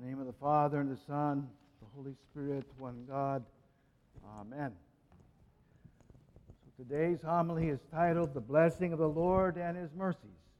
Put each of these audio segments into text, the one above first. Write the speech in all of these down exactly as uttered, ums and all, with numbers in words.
In the name of the Father, and the Son, the Holy Spirit, one God. Amen. So today's homily is titled, The Blessing of the Lord and His Mercies.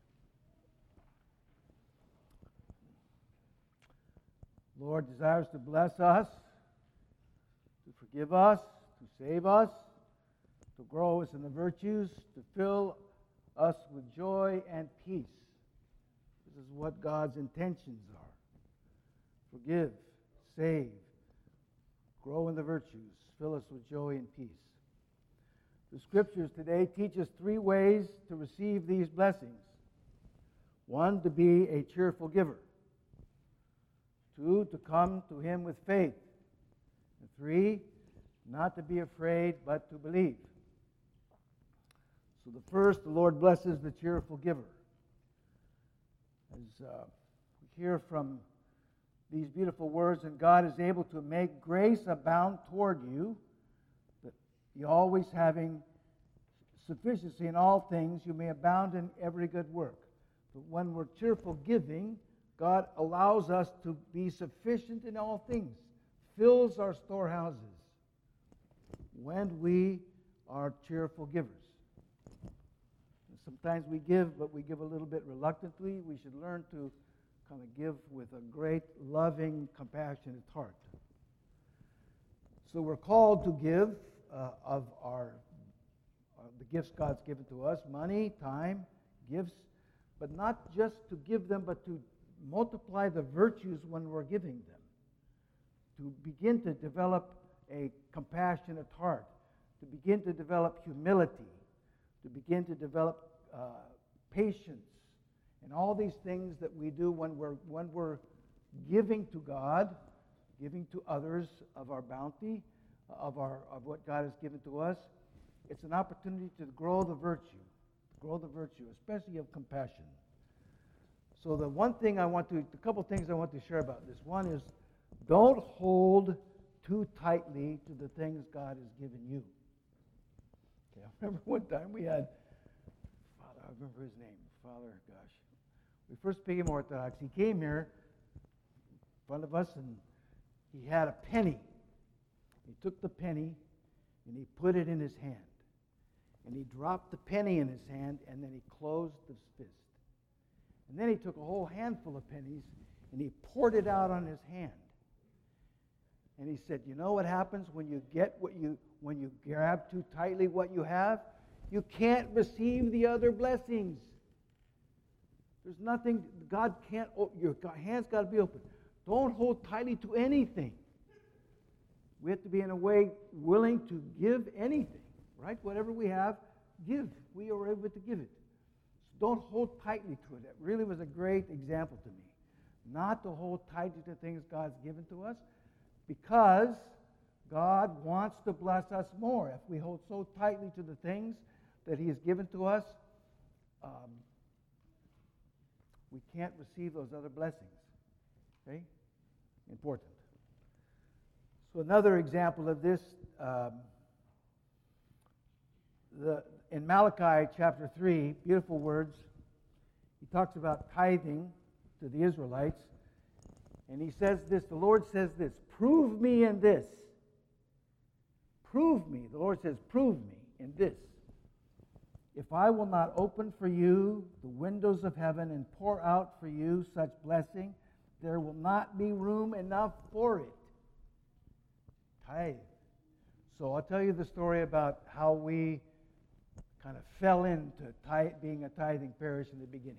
The Lord desires to bless us, to forgive us, to save us, to grow us in the virtues, to fill us with joy and peace. This is what God's intentions are. Forgive, save, grow in the virtues, fill us with joy and peace. The Scriptures today teach us three ways to receive these blessings. One, to be a cheerful giver. Two, to come to Him with faith. And three, not to be afraid, but to believe. So the first, the Lord blesses the cheerful giver. As uh, we hear from these beautiful words, and God is able to make grace abound toward you, that you always having sufficiency in all things, you may abound in every good work. But when we're cheerful giving, God allows us to be sufficient in all things, fills our storehouses when we are cheerful givers. And sometimes we give, but we give a little bit reluctantly. We should learn to kind of give with a great, loving, compassionate heart. So we're called to give uh, of our uh, the gifts God's given to us, money, time, gifts, but not just to give them, but to multiply the virtues when we're giving them. To begin to develop a compassionate heart, to begin to develop humility, to begin to develop uh, patience, and all these things that we do when we're when we're giving to God, giving to others of our bounty, of our of what God has given to us, it's an opportunity to grow the virtue, to grow the virtue, especially of compassion. So the one thing I want to, a couple things I want to share about this. One is, don't hold too tightly to the things God has given you. Okay, I remember one time we had, Father, I remember his name, Father, gosh. We first became Orthodox. He came here in front of us, and he had a penny. He took the penny, and he put it in his hand. And he dropped the penny in his hand, and then he closed his fist. And then he took a whole handful of pennies, and he poured it out on his hand. And he said, you know what happens when you get what you, when you grab too tightly what you have? You can't receive the other blessings. There's nothing, God can't, your hands got to be open. Don't hold tightly to anything. We have to be, in a way, willing to give anything, right? Whatever we have, give. We are able to give it. So don't hold tightly to it. That really was a great example to me. Not to hold tightly to things God's given to us, because God wants to bless us more. If we hold so tightly to the things that He has given to us, um, we can't receive those other blessings. Okay? Important. So another example of this, um, the, in Malachi chapter three, beautiful words, he talks about tithing to the Israelites. And he says this, the Lord says this, prove me in this. Prove me. The Lord says, prove me in this. If I will not open for you the windows of heaven and pour out for you such blessing, there will not be room enough for it. Tithe. So I'll tell you the story about how we kind of fell into tithe, being a tithing parish in the beginning.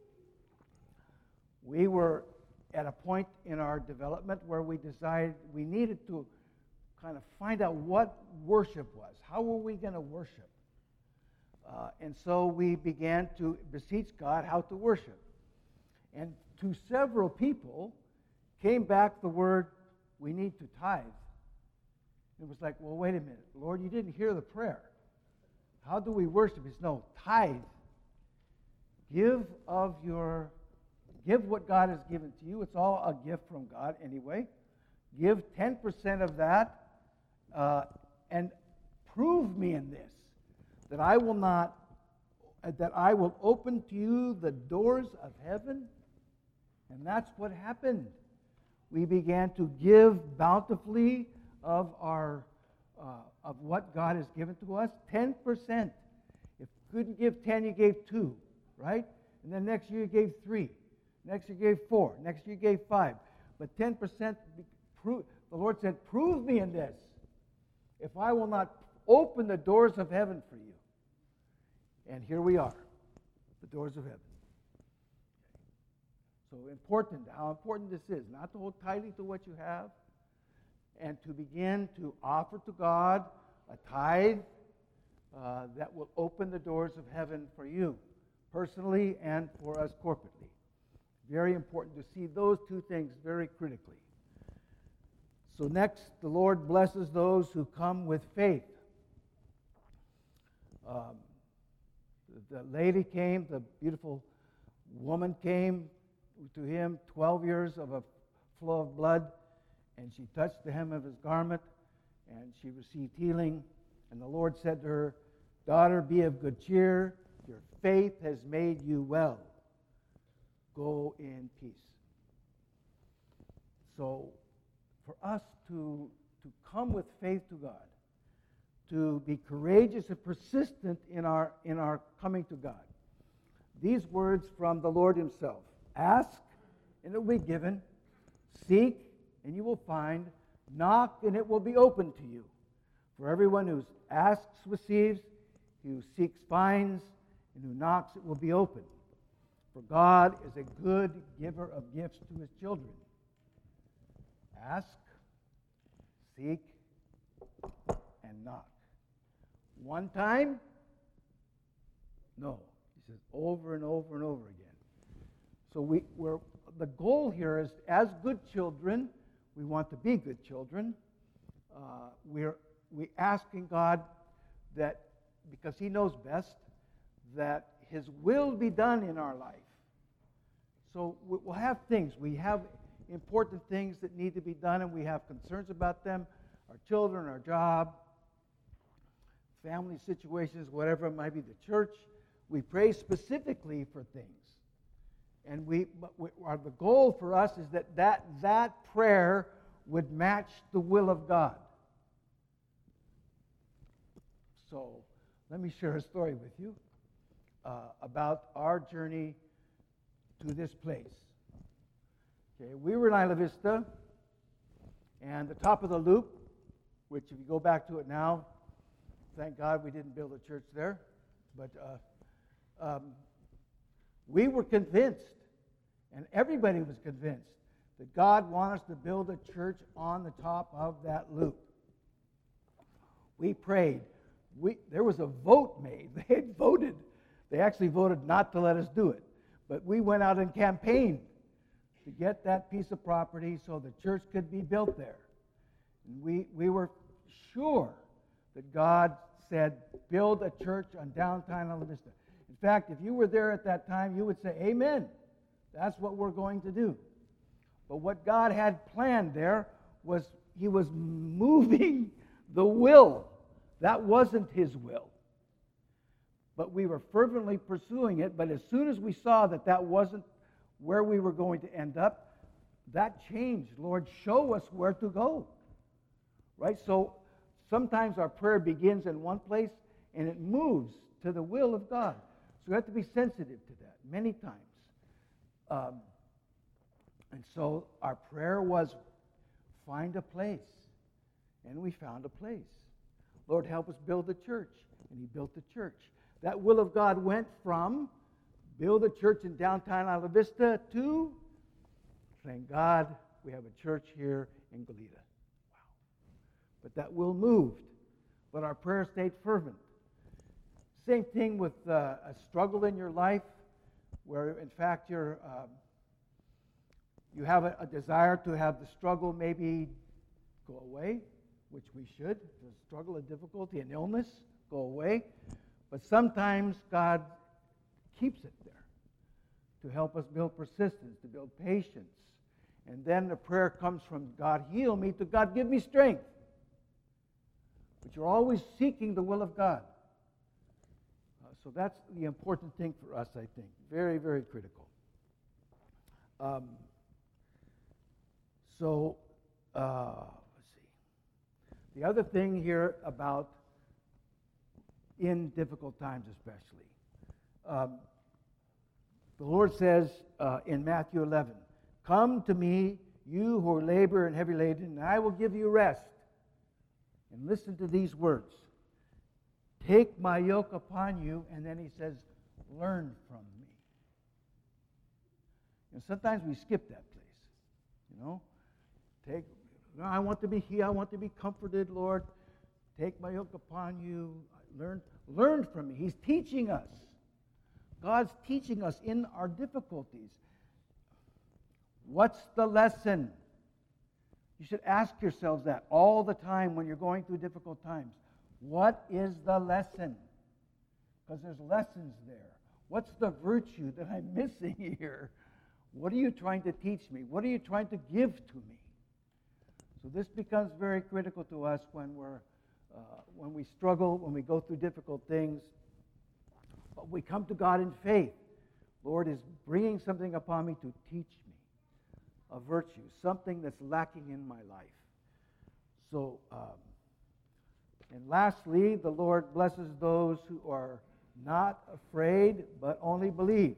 We were at a point in our development where we decided we needed to kind of find out what worship was. How were we going to worship? Uh, and so we began to beseech God how to worship. And to several people came back the word, we need to tithe. It was like, well, wait a minute. Lord, you didn't hear the prayer. How do we worship? It's no, tithe. Give of your, give what God has given to you. It's all a gift from God anyway. Give ten percent of that uh, and prove me in this, that I will not, that I will open to you the doors of heaven. And that's what happened. we began to give bountifully of our uh, of what God has given to us. ten percent. If you couldn't give ten, you gave two, right? And then next year you gave three. Next year you gave four. Next year you gave five. But ten percent, the Lord said, prove me in this, if I will not open the doors of heaven for you. And here we are, the doors of heaven. So important, how important this is, not to hold tightly to what you have, and to begin to offer to God a tithe uh, that will open the doors of heaven for you, personally and for us corporately. Very important to see those two things very critically. So next, the Lord blesses those who come with faith. Um, the lady came, the beautiful woman came to him, twelve years of a flow of blood, and she touched the hem of his garment, and she received healing. And the Lord said to her, "Daughter, be of good cheer. Your faith has made you well. Go in peace." So, for us to, to come with faith to God, to be courageous and persistent in our, in our coming to God, these words from the Lord himself: ask, and it will be given. Seek, and you will find. Knock, and it will be opened to you. For everyone who asks receives, he who seeks finds, and who knocks it will be opened. For God is a good giver of gifts to his children. Ask, seek, and knock. One time? No. He says over and over and over again. So we, we're, the goal here is, as good children, we want to be good children. Uh, we're we asking God that, because he knows best, that his will be done in our life. So we'll have things. We have important things that need to be done, and we have concerns about them. Our children, our job, family situations, whatever it might be, the church. We pray specifically for things. And we, but we, our, the goal for us is that, that that prayer would match the will of God. So let me share a story with you uh, about our journey to this place. Okay, we were in Isla Vista, and the top of the loop, which if you go back to it now, thank God we didn't build a church there, but uh, um, we were convinced, and everybody was convinced, that God wanted us to build a church on the top of that loop. We prayed. We, there was a vote made. They had voted. They actually voted not to let us do it. But we went out and campaigned to get that piece of property so the church could be built there. And we, we were sure that God said, build a church on downtown Isla Vista. In fact, if you were there at that time, you would say, amen. That's what we're going to do. But what God had planned there was he was moving the will. That wasn't his will. But we were fervently pursuing it. But as soon as we saw that that wasn't where we were going to end up, that changed. Lord, show us where to go. Right? So sometimes our prayer begins in one place and it moves to the will of God. So we have to be sensitive to that many times. Um, and so our prayer was, find a place. And we found a place. Lord, help us build the church. And he built the church. That will of God went from build a church in downtown Isla Vista to, thank God, we have a church here in Goleta. Wow. But that will moved. But our prayer stayed fervent. Same thing with uh, a struggle in your life where, in fact, you're, um, you have a, a desire to have the struggle maybe go away, which we should. The struggle, a difficulty, an illness, go away. But sometimes God keeps it there to help us build persistence, to build patience. And then the prayer comes from God, heal me, to God, give me strength. But you're always seeking the will of God. Uh, so that's the important thing for us, I think. Very, very critical. Um, So, uh, let's see. The other thing here about in difficult times especially, um, the Lord says uh, in Matthew eleven, "Come to me, you who are labor and heavy laden, and I will give you rest." And listen to these words. "Take my yoke upon you," and then he says, "learn from me." And sometimes we skip that place, you know. Take, no, I want to be here. I want to be comforted, Lord. Take my yoke upon you. Learn, learn from me. He's teaching us. God's teaching us in our difficulties. What's the lesson? You should ask yourselves that all the time when you're going through difficult times. What is the lesson? Because there's lessons there. What's the virtue that I'm missing here? What are you trying to teach me? What are you trying to give to me? So this becomes very critical to us when we're uh, when we struggle, when we go through difficult things. But we come to God in faith. Lord is bringing something upon me to teach me a virtue, something that's lacking in my life. So, um, and lastly, the Lord blesses those who are not afraid, but only believe.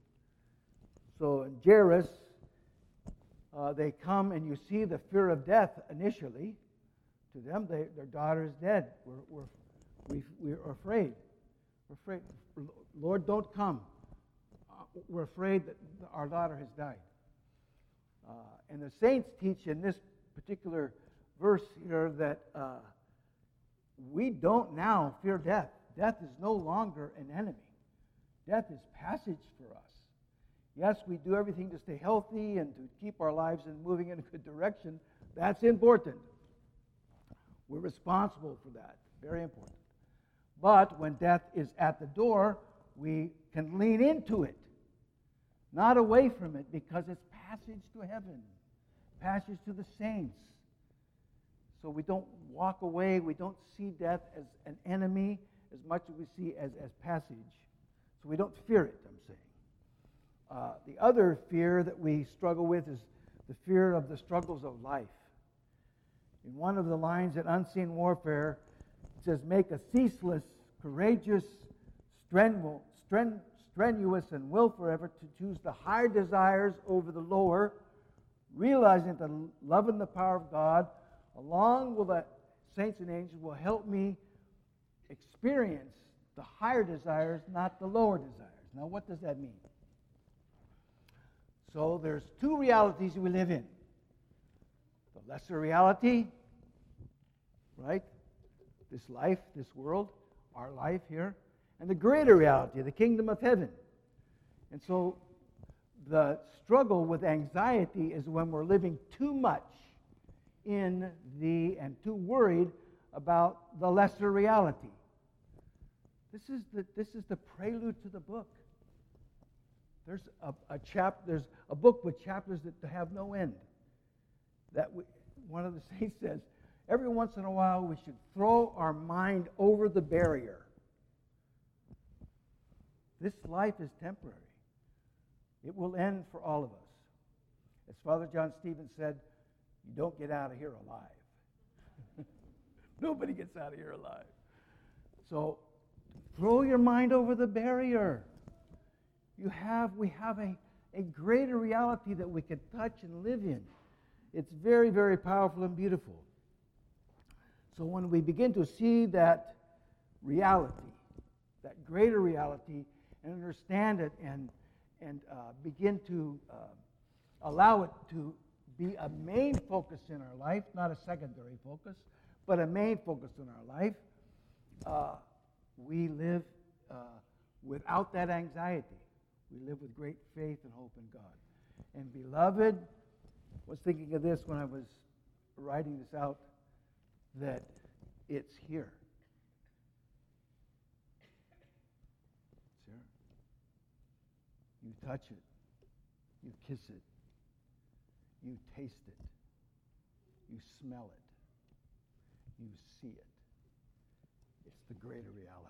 So in Jairus, uh, they come and you see the fear of death initially. To them, they, their daughter is dead. We're, we're, we, we're afraid. We're afraid. Lord, don't come. Uh, we're afraid that our daughter has died. Uh, and the saints teach in this particular verse here that uh, we don't now fear death. Death is no longer an enemy. Death is passage for us. Yes, we do everything to stay healthy and to keep our lives in moving in a good direction. That's important. We're responsible for that. Very important. But when death is at the door, we can lean into it, not away from it, because it's passage to heaven, passage to the saints. So we don't walk away. We don't see death as an enemy as much as we see as, as passage. So we don't fear it, I'm saying. Uh, the other fear that we struggle with is the fear of the struggles of life. In one of the lines in Unseen Warfare, it says, "Make a ceaseless, courageous, strenu- stren- strenuous, and will forever to choose the higher desires over the lower, realizing that the love and the power of God, along with the saints and angels, will help me experience the higher desires, not the lower desires." Now, what does that mean? So there's two realities we live in. The lesser reality, right? This life, this world, our life here, and the greater reality, the kingdom of heaven. And so the struggle with anxiety is when we're living too much in the, and too worried about the lesser reality. This is the, this is the prelude to the book. There's a, a chap. There's a book with chapters that have no end. That we, one of the saints says, every once in a while we should throw our mind over the barrier. This life is temporary. It will end for all of us. As Father John Stevens said, you don't get out of here alive. Nobody gets out of here alive. So throw your mind over the barrier. You have, we have a, a greater reality that we can touch and live in. It's very, very powerful and beautiful. So when we begin to see that reality, that greater reality, and understand it and, and uh, begin to uh, allow it to be a main focus in our life, not a secondary focus, but a main focus in our life, uh, we live uh, without that anxiety. We live with great faith and hope in God. And beloved, I was thinking of this when I was writing this out, that it's here. It's here. You touch it. You kiss it. You taste it. You smell it. You see it. It's the greater reality.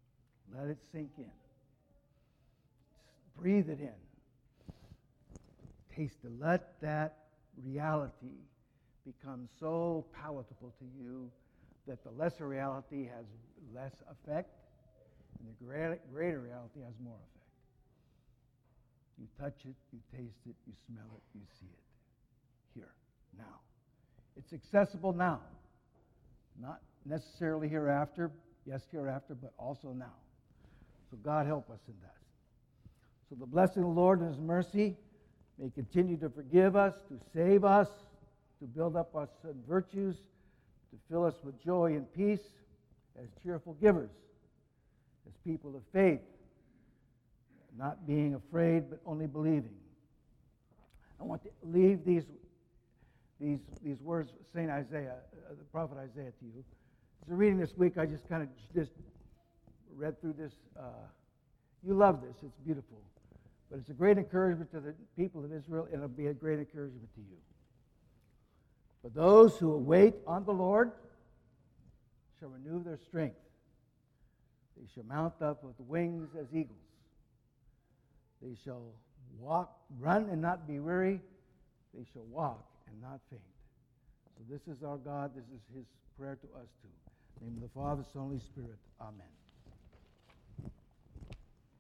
Let it sink in. Breathe it in. taste it. Let that reality become so palatable to you that the lesser reality has less effect and the greater, greater reality has more effect. You touch it, you taste it, you smell it, you see it. Here, now. It's accessible now. Not necessarily hereafter, yes, hereafter, but also now. So God help us in that. So the blessing of the Lord and His mercy may continue to forgive us, to save us, to build up us in virtues, to fill us with joy and peace as cheerful givers, as people of faith, not being afraid but only believing. I want to leave these these these words of Saint Isaiah, uh, the prophet Isaiah, to you. As a reading this week, I just kind of just read through this. Uh, you love this; it's beautiful, but it's a great encouragement to the people of Israel, and it'll be a great encouragement to you. But those who await on the Lord shall renew their strength. They shall mount up with wings as eagles. They shall walk, run and not be weary. They shall walk and not faint. So this is our God. This is His prayer to us too. In the name of the Father, Son, and Holy Spirit. Amen.